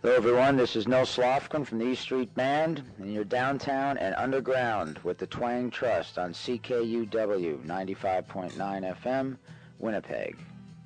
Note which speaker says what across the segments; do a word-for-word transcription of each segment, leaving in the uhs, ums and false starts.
Speaker 1: Hello, everyone. This is Nil Slofkin from the East Street Band, and you're downtown and underground with the Twang Trust on C K U W ninety-five point nine F M, Winnipeg.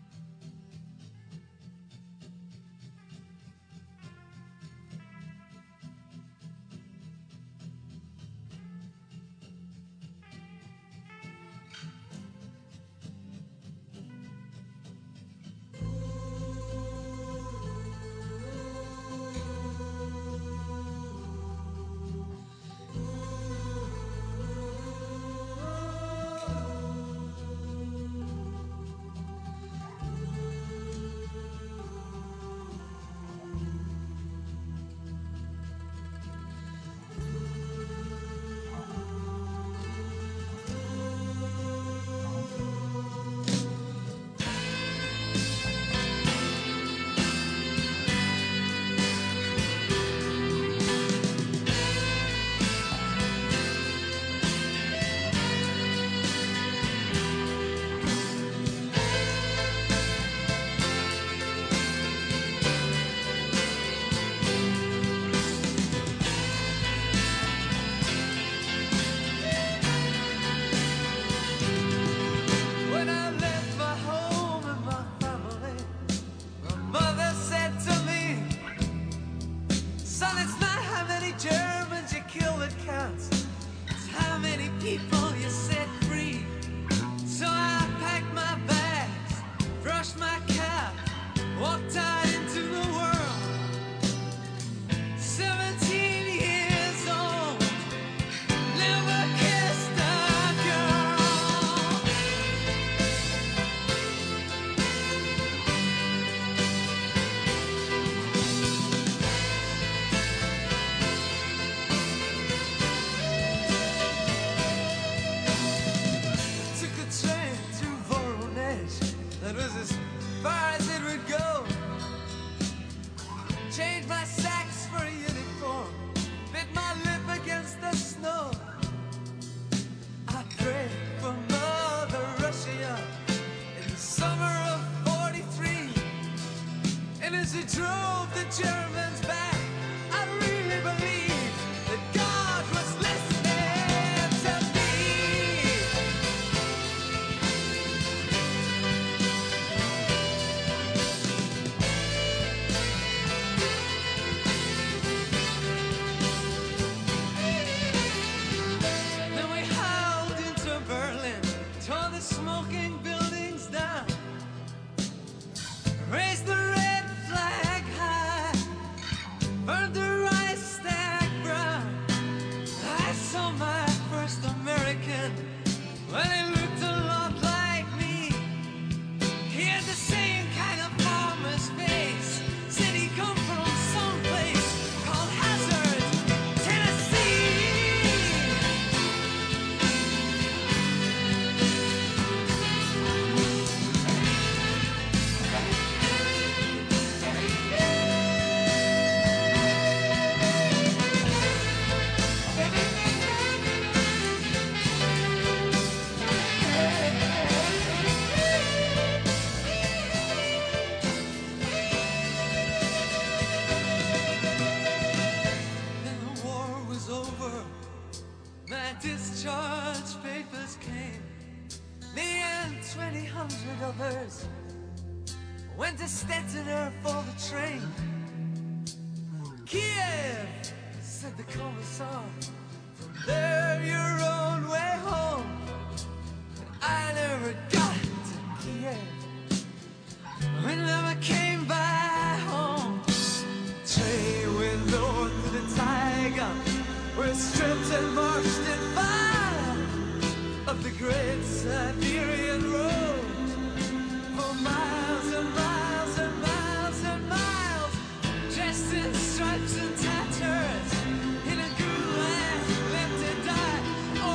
Speaker 2: Went to Stettiner for the train. Kiev, said the commissar. From there, your own way home. But I never got to Kiev. We never came back home. Train went north to the Taiga. We're stripped and marched in fire of the great Siberian road. For miles and miles and miles and miles, dressed in stripes and tatters, in a gulag, left to die.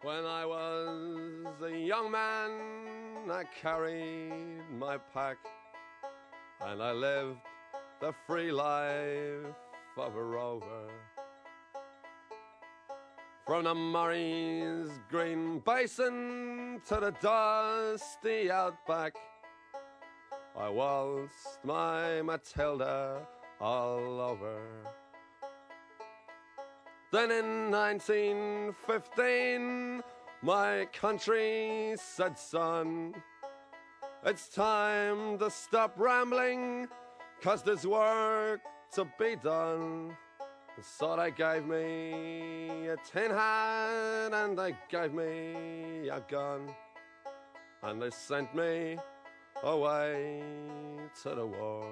Speaker 3: When I was a young man, I carried my pack, and I lived the free life of a rover. From the Murray's green basin to the dusty outback, I waltzed my Matilda all over. Then in nineteen fifteen, my country said, son, it's time to stop rambling, 'cause there's work to be done. So they gave me a tin hat and they gave me a gun, and they sent me away to the war.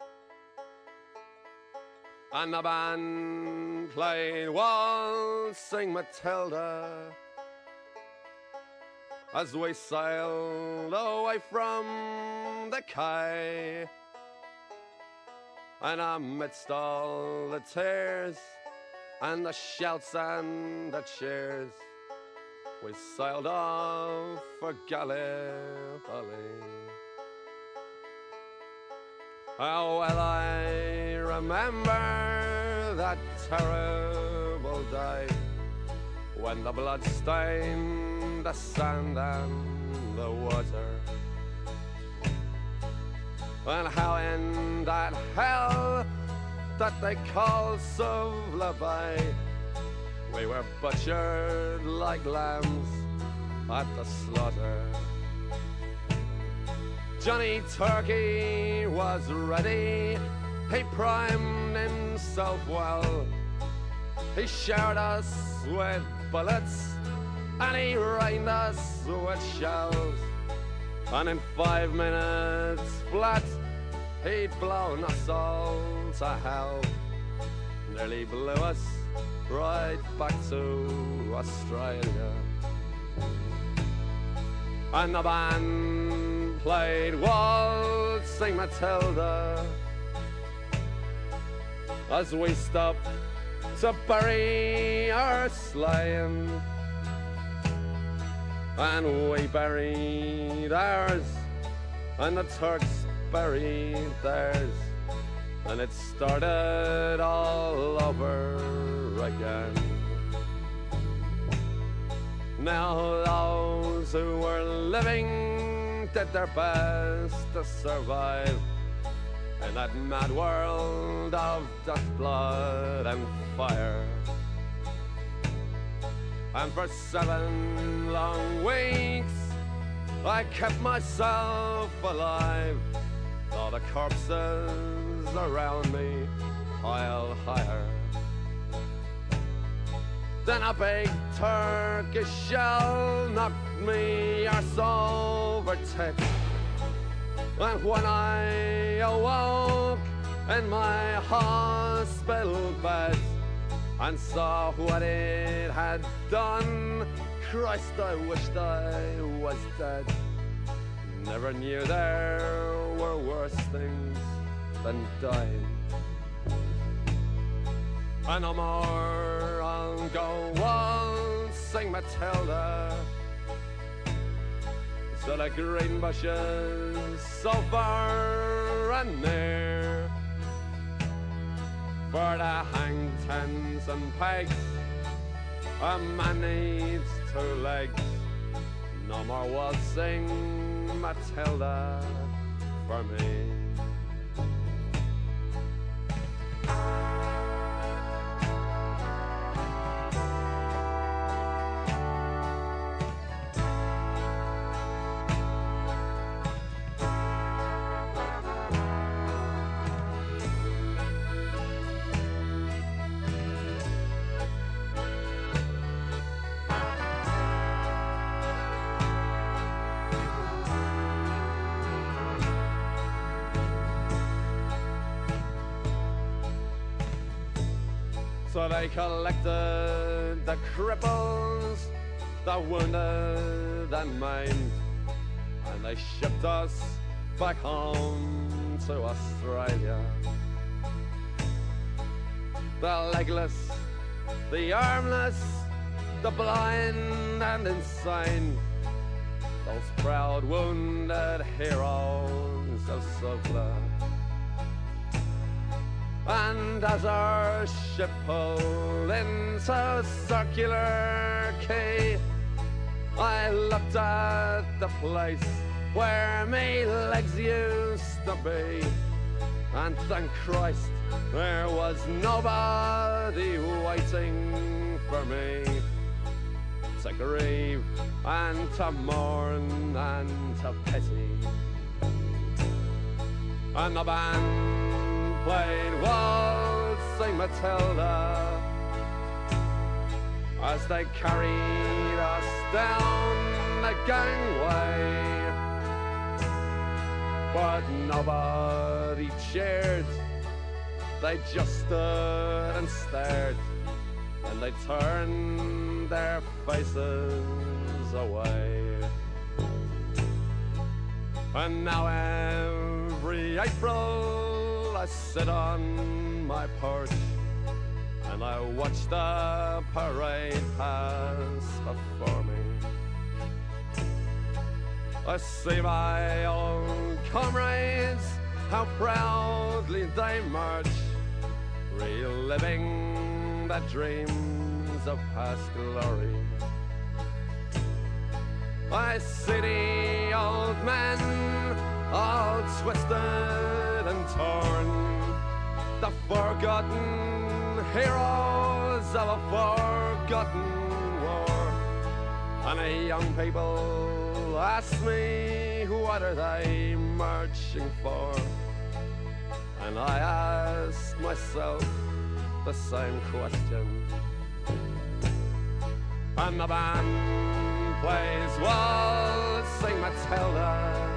Speaker 3: And the band played Waltzing Matilda as we sailed away from the quay. And amidst all the tears and the shouts and the cheers, we sailed off for Gallipoli. How well I remember that terrible day when the blood stained the sand and the water, and how in that hell that they call Suvla Bay, we were butchered like lambs at the slaughter. Johnny Turkey was ready, he primed himself well, he showered us with bullets and he rained us with shells, and in five minutes flat he'd blown us all to hell, nearly blew us right back to Australia. And the band played Waltzing Matilda as we stopped to bury our slain, and we buried ours and the Turks buried theirs, and it started all over again. Now those who were living did their best to survive in that mad world of dust, blood and fire. And for seven long weeks I kept myself alive, all the corpses around me piled higher. Then a big Turkish shell knocked me arse over tits, and when I awoke in my hospital bed and saw what it had done, Christ, I wished I was dead. Never knew there were worse things than dying. And no more I'll go waltzing Matilda, so the green bushes so far and near, for the hang tens and pegs a man needs two legs. No more waltzing Matilda for me. So they collected the cripples, the wounded and maimed, and they shipped us back home to Australia. The legless, the armless, the blind and insane, those proud wounded heroes of Suvla. And as our ship pulled into Circular Quay, I looked at the place where me legs used to be, and thank Christ there was nobody waiting for me to grieve and to mourn and to pity. And the band played Waltzing Matilda as they carried us down the gangway, but nobody cheered. They just stood and stared, and they turned their faces away. And now every April I sit on my porch and I watch the parade pass before me. I see my old comrades, how proudly they march, reliving the dreams of past glory. I see the old men, all twisted and torn, the forgotten heroes of a forgotten war. And the young people ask me, what are they marching for? And I ask myself the same question. And the band plays Waltzing Matilda,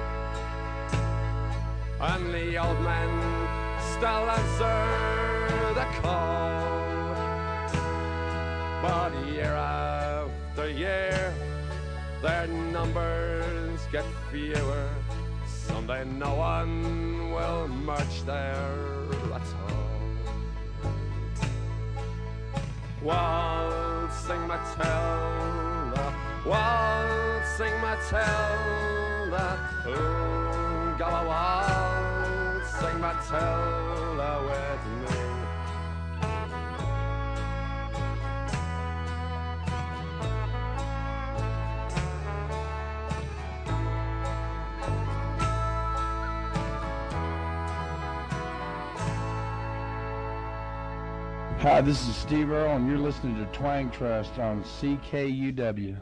Speaker 3: and the old men still answer the call. But year after year their numbers get fewer. Someday no one will march there at all. Waltzing Matilda, waltzing Matilda, ooh, go a waltzing Matilda with me.
Speaker 4: Hi, this is Steve Earle, and you're listening to Twang Trust on C K U W.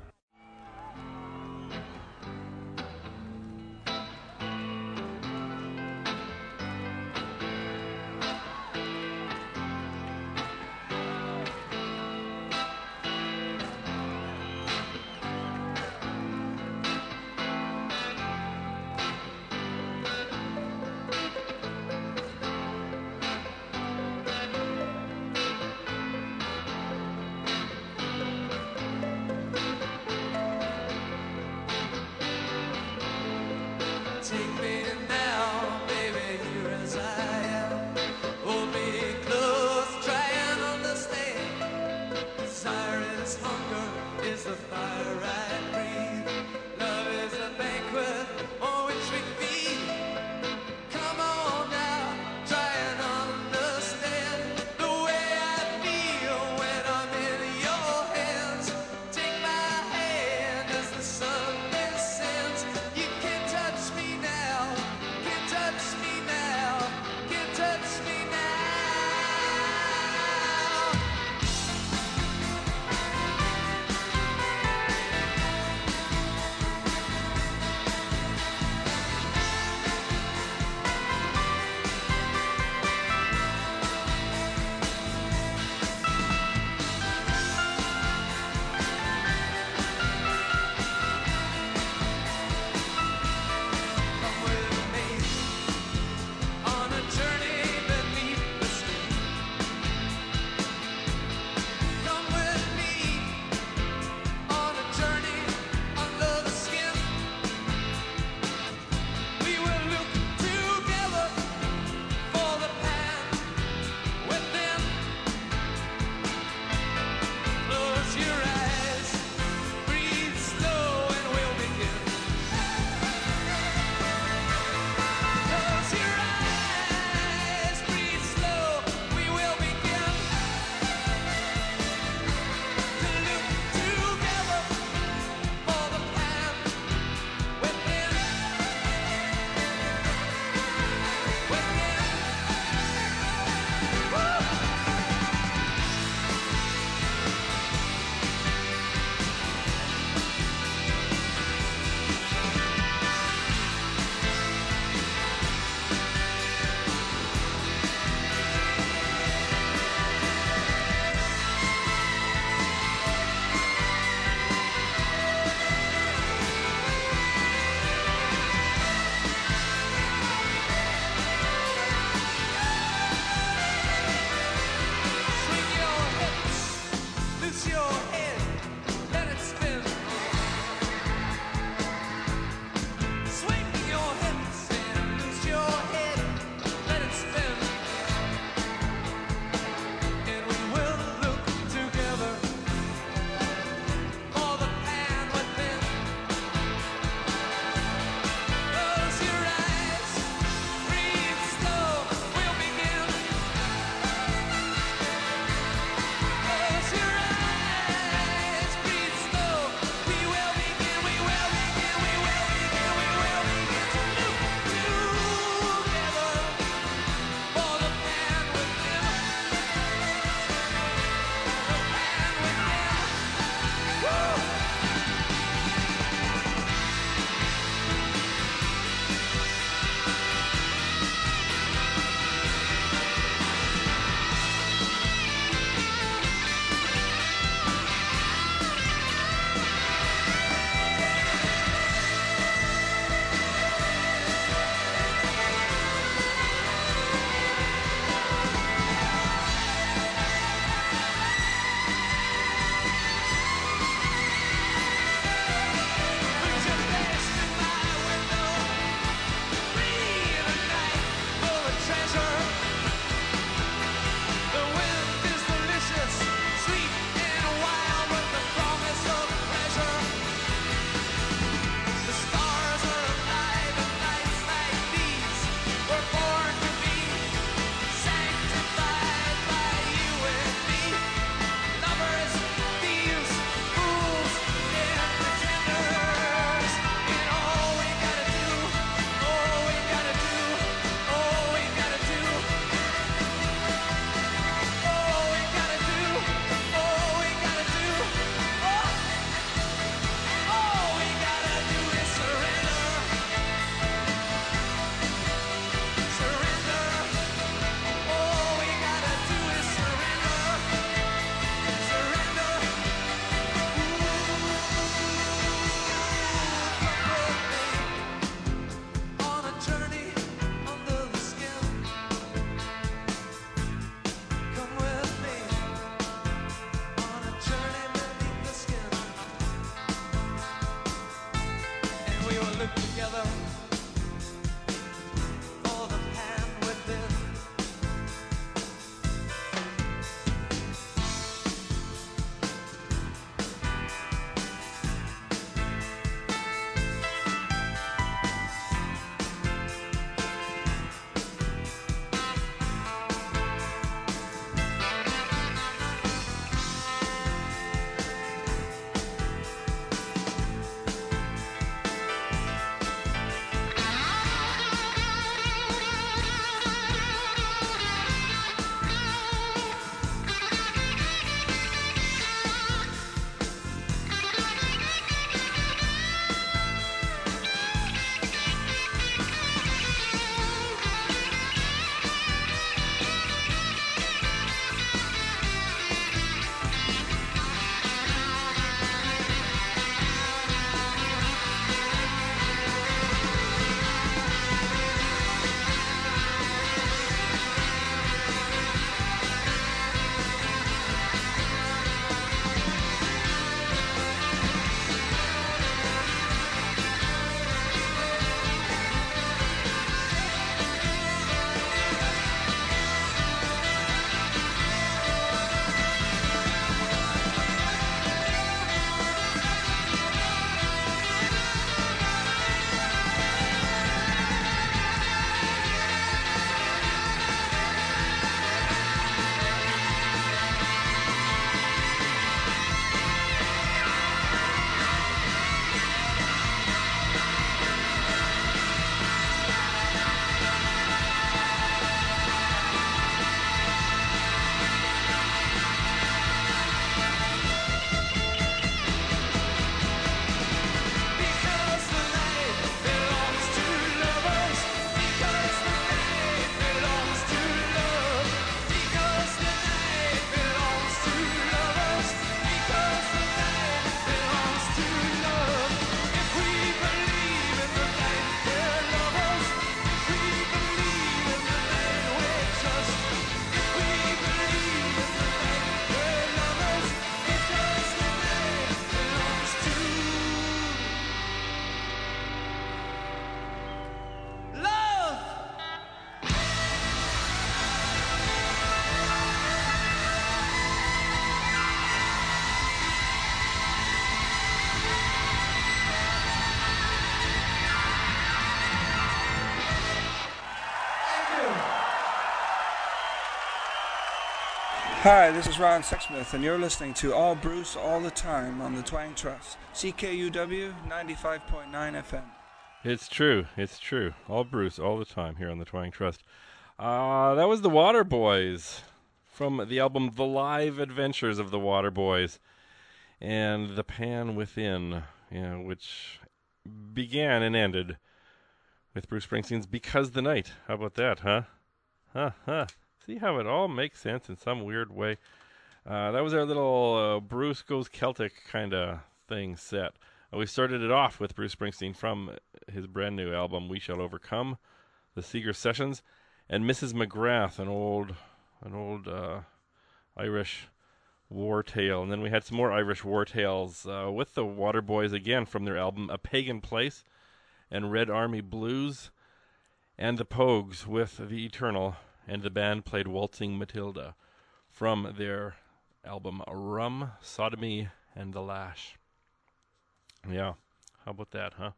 Speaker 5: Hi, this is Ron Sexsmith, and you're listening to All Bruce All the Time on the Twang Trust, C K U W ninety-five point nine F M.
Speaker 6: It's true. It's true. All Bruce all the time here on the Twang Trust. Uh, that was the Waterboys from the album The Live Adventures of the Waterboys and The Pan Within, you know, which began and ended with Bruce Springsteen's Because the Night. How about that, huh? Huh, huh. See how it all makes sense in some weird way. Uh, that was our little uh, Bruce Goes Celtic kind of thing set. Uh, we started it off with Bruce Springsteen from his brand new album, We Shall Overcome, the Seeger Sessions, and Missus McGrath, an old, an old uh, Irish war tale. And then we had some more Irish war tales uh, with the Waterboys again from their album A Pagan Place, and Red Army Blues, and the Pogues with The Eternal. And the band played Waltzing Matilda from their album Rum, Sodomy, and the Lash. Yeah, how about that, huh?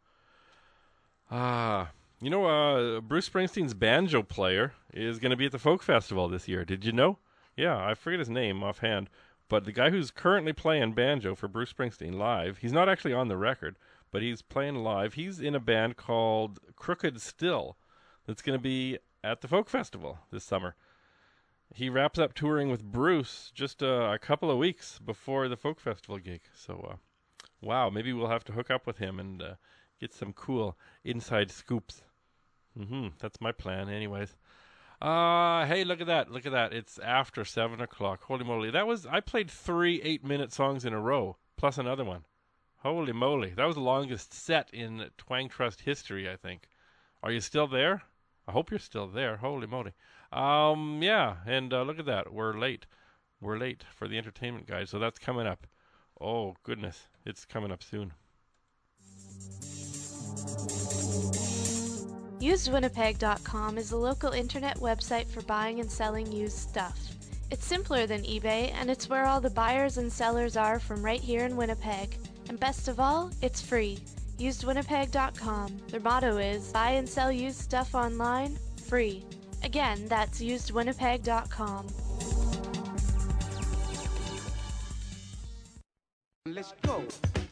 Speaker 6: Ah, you know, uh, Bruce Springsteen's banjo player is going to be at the Folk Festival this year. Did you know? Yeah, I forget his name offhand, but the guy who's currently playing banjo for Bruce Springsteen live, he's not actually on the record, but he's playing live. He's in a band called Crooked Still that's going to be at the Folk Festival this summer. He wraps up touring with Bruce just uh, a couple of weeks before the Folk Festival gig. So, uh, wow, maybe we'll have to hook up with him and uh, get some cool inside scoops. Mm-hmm, that's my plan anyways. Uh, hey, look at that, look at that. It's after seven o'clock. Holy moly. That was, I played three eight-minute songs in a row, plus another one. Holy moly. That was the longest set in Twang Trust history, I think. Are you still there? I hope you're still there. Holy moly. Um, yeah, and uh, look at that. We're late. We're late for the entertainment guide, so that's coming up. Oh, goodness. It's coming up soon.
Speaker 7: used winnipeg dot com is a local internet website for buying and selling used stuff. It's simpler than eBay, and it's where all the buyers and sellers are from right here in Winnipeg. And best of all, it's free. used winnipeg dot com. Their motto is, buy and sell used stuff online, free. Again, that's used winnipeg dot com.
Speaker 2: Let's go.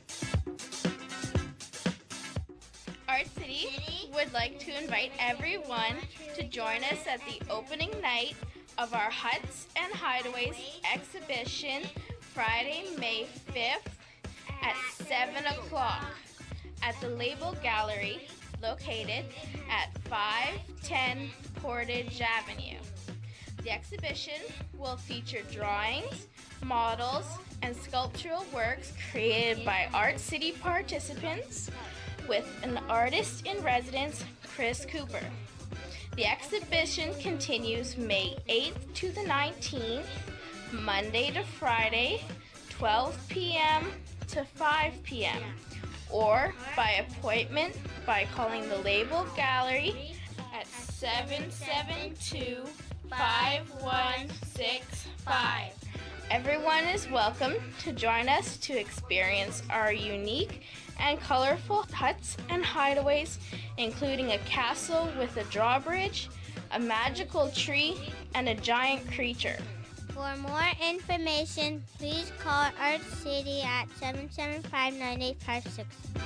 Speaker 8: Art City would like to invite everyone to join us at the opening night of our Huts and Hideaways exhibition, Friday, May fifth at seven o'clock. At the Label Gallery, located at five ten Portage Avenue. The exhibition will feature drawings, models, and sculptural works created by Art City participants with an artist in residence, Chris Cooper. The exhibition continues May eighth to the nineteenth, Monday to Friday, twelve p.m. to five p.m. or by appointment by calling the Label Gallery at seven seven two, five one six five. Everyone is welcome to join us to experience our unique and colorful huts and hideaways, including a castle with a drawbridge, a magical tree, and a giant creature.
Speaker 9: For more information, please call Art City at seven seven five, nine eight five six.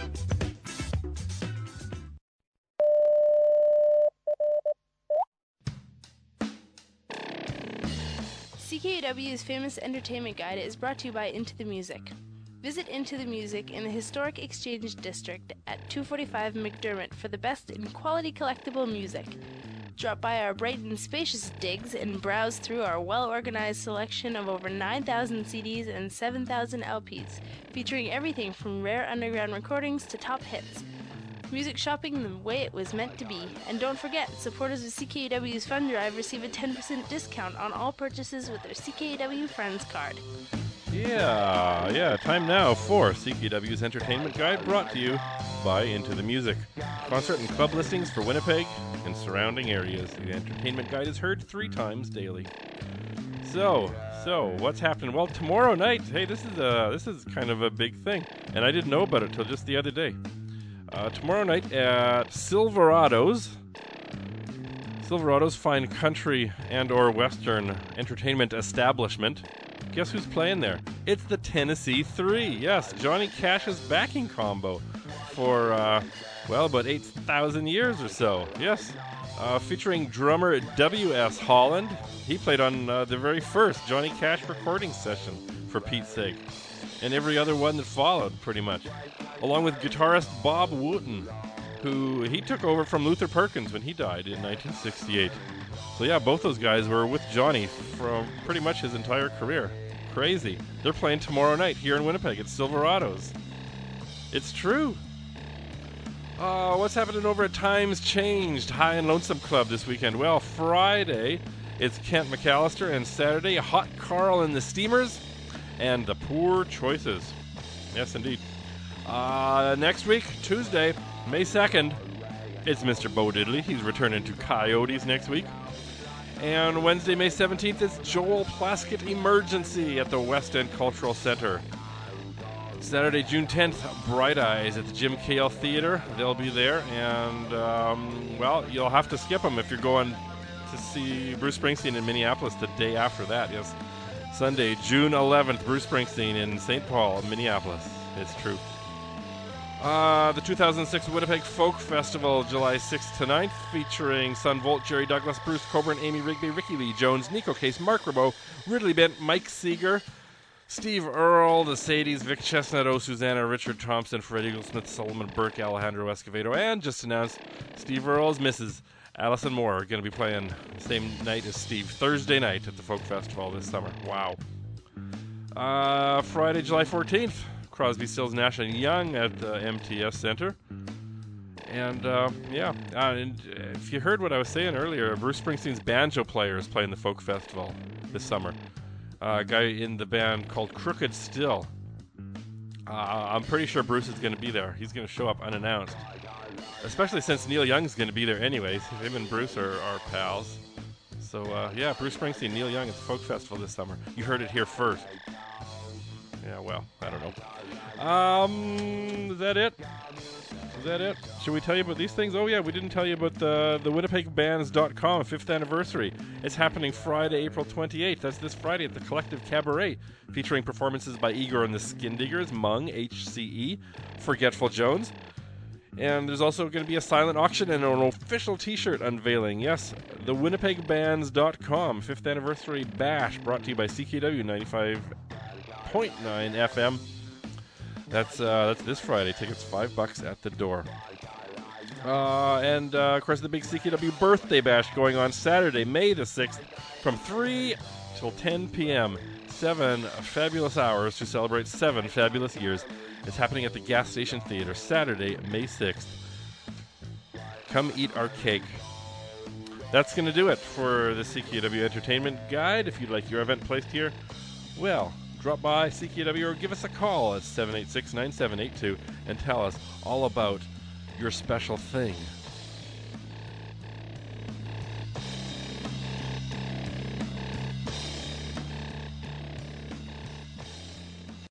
Speaker 7: C K U W's famous entertainment guide is brought to you by Into the Music. Visit Into the Music in the historic Exchange District at two forty-five McDermott for the best in quality collectible music. Drop by our bright and spacious digs and browse through our well-organized selection of over nine thousand C Ds and seven thousand L Ps, featuring everything from rare underground recordings to top hits. Music shopping the way it was meant to be. And don't forget, supporters of C K U W's Fund Drive receive a ten percent discount on all purchases with their C K U W Friends card.
Speaker 6: Yeah, yeah, time now for C K U W's Entertainment Guide, brought to you by Into the Music. Concert and club listings for Winnipeg and surrounding areas. The Entertainment Guide is heard three times daily. So, so, what's happening? Well, tomorrow night, hey, this is a, this is kind of a big thing, and I didn't know about it till just the other day. Uh, tomorrow night at Silverado's, Silverado's fine country and or western entertainment establishment. Guess who's playing there? It's the Tennessee Three. Yes, Johnny Cash's backing combo for, uh, well, about eight thousand years or so. Yes, uh, featuring drummer W S. Holland. He played on uh, the very first Johnny Cash recording session, for Pete's sake, and every other one that followed, pretty much. Along with guitarist Bob Wooten, who he took over from Luther Perkins when he died in nineteen sixty-eight. So yeah, both those guys were with Johnny for pretty much his entire career. Crazy. They're playing tomorrow night here in Winnipeg at Silverado's. It's true. Uh, what's happening over at Times Changed High and Lonesome Club this weekend? Well, Friday, it's Kent McAllister, and Saturday, Hot Carl and the Steamers, and the Poor Choices. Yes, indeed. Uh, next week, Tuesday, May second, it's Mister Bo Diddley. He's returning to Coyotes next week. And Wednesday, May seventeenth, it's Joel Plaskett Emergency at the West End Cultural Center. Saturday, June tenth, Bright Eyes at the Jim Cale Theater. They'll be there, and, um, well, you'll have to skip them if you're going to see Bruce Springsteen in Minneapolis the day after that. Yes, Sunday, June eleventh, Bruce Springsteen in Saint Paul, Minneapolis. It's true. Uh, the two thousand six Winnipeg Folk Festival, July sixth to ninth, featuring Sun Volt, Jerry Douglas, Bruce Coburn, Amy Rigby, Ricky Lee Jones, Nico Case, Mark Rabo, Ridley Bent, Mike Seeger, Steve Earle, the Sadies, Vic Chestnut, O. Susanna, Richard Thompson, Fred Eaglesmith, Solomon Burke, Alejandro Escovedo, and just announced Steve Earle's Missus Allison Moore are going to be playing the same night as Steve, Thursday night at the Folk Festival this summer. Wow. Uh, Friday, July fourteenth, Crosby, Stills, Nash and Young at the M T S Center. And, uh, yeah, uh, and if you heard what I was saying earlier, Bruce Springsteen's banjo player is playing the Folk Festival this summer. Uh, a guy in the band called Crooked Still. Uh, I'm pretty sure Bruce is going to be there. He's going to show up unannounced. Especially since Neil Young's going to be there anyways. Him and Bruce are, are pals. So, uh, yeah, Bruce Springsteen, Neil Young at the Folk Festival this summer. You heard it here first. Yeah, well, I don't know. Um, is that it? Is that it? Should we tell you about these things? Oh, yeah, we didn't tell you about the, the Winnipeg Bands dot com fifth anniversary. It's happening Friday, April twenty-eighth. That's this Friday at the Collective Cabaret, featuring performances by Igor and the Skin Diggers, Mung, H C E, Forgetful Jones. And there's also going to be a silent auction and an official t-shirt unveiling. Yes, the Winnipeg Bands dot com fifth anniversary bash, brought to you by C K W ninety-five point nine F M. That's uh, that's this Friday. Tickets five bucks at the door. Uh, and uh, of course, the big C K W birthday bash going on Saturday, May the sixth, from three till ten p.m. Seven fabulous hours to celebrate seven fabulous years. It's happening at the Gas Station Theater, Saturday, May sixth. Come eat our cake. That's going to do it for the C K W Entertainment Guide. If you'd like your event placed here, well, drop by C K W or give us a call at seven eight six, nine seven eight two and tell us all about your special thing.